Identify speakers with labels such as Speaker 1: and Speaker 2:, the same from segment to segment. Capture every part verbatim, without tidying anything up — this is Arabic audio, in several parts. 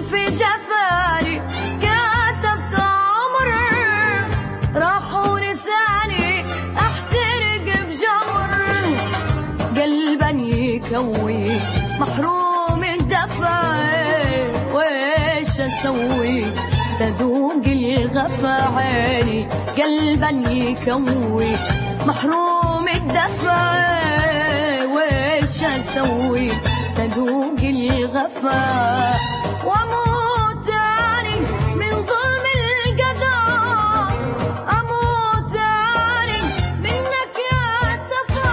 Speaker 1: والفي جفاني كتبت عمر راح ورثاني احترق بجمر قلبا يكوي محروم الدفا ويش اسوي تذوق الغفا عيني قلبا يكوي محروم الدفا ويش اسوي تذوق الغفا واموت اني من ظلم القضاء اموت اني منك يا صفا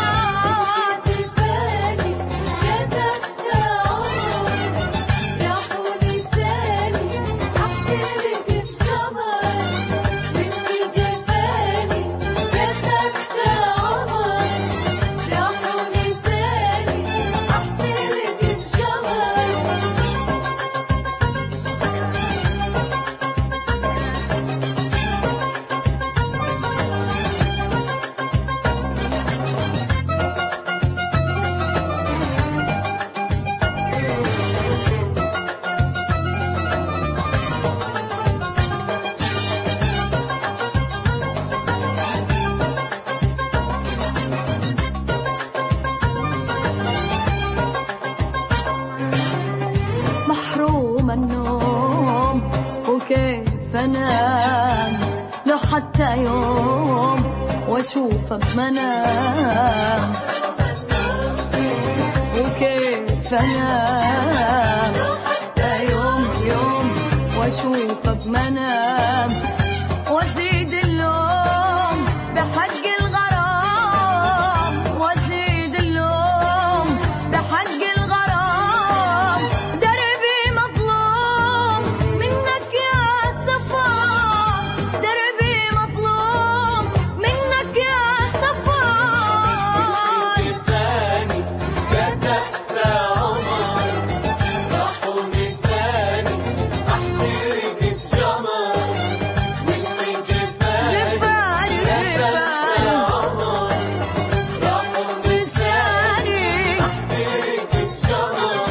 Speaker 1: جفاني كتبت عمر راح ولساني احترق بجمر مني جفاني كتبت عمر راح ولساني احترق بجمر محروم النوم وكيف انام لو حتى يوم واشوفك منام وكيف انام لو حتى يوم يوم واشوفك منام وازيد اللوم بحق الغرام وازيد اللوم بحق الغرام دربي مظلوم منك يا صفا دربي مظلوم منك يا صفا
Speaker 2: جفاني كتبت عمر راح ولساني احترق بجمر مني جفاني
Speaker 1: جفاني
Speaker 2: كتبت
Speaker 1: جفاني
Speaker 2: عمر راح ولساني
Speaker 1: لساني
Speaker 2: احترق بجمر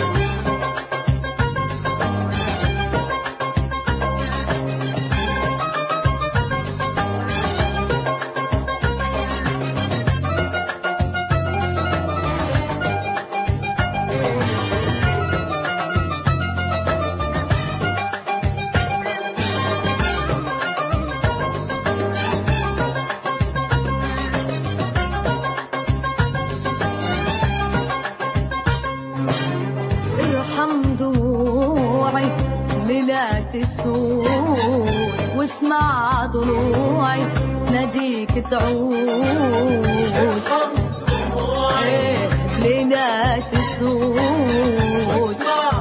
Speaker 1: ارحم دموعي ليلات السود واسمع ضلوعي ناديك تعود إيه، ليلات السود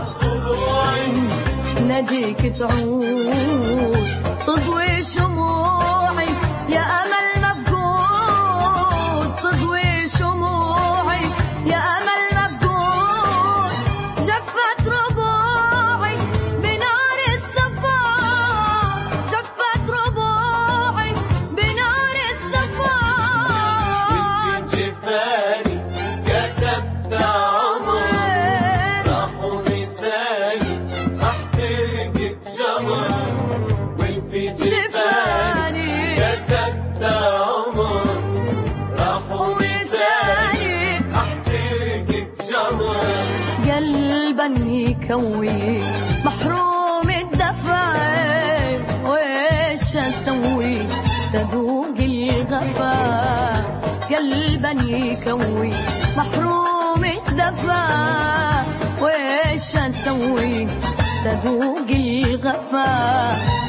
Speaker 1: ناديك تعود تضوي شموعي يا امل مفقود تضوي شموعي يا امل مفقود جفت ربوعي بنار الصفا جفت ربوعي بنار الصفا
Speaker 2: جفاني كتبت عمر راح ولساني احترق بجمر والفي جفاني كتبت عمر راح ولساني احترق بجمر
Speaker 1: قلبا يكوي محروم الدفا ويش اسوي تذوق الغفا قلبا يكوي محروم الدفا ويش اسوي تذوق الغفا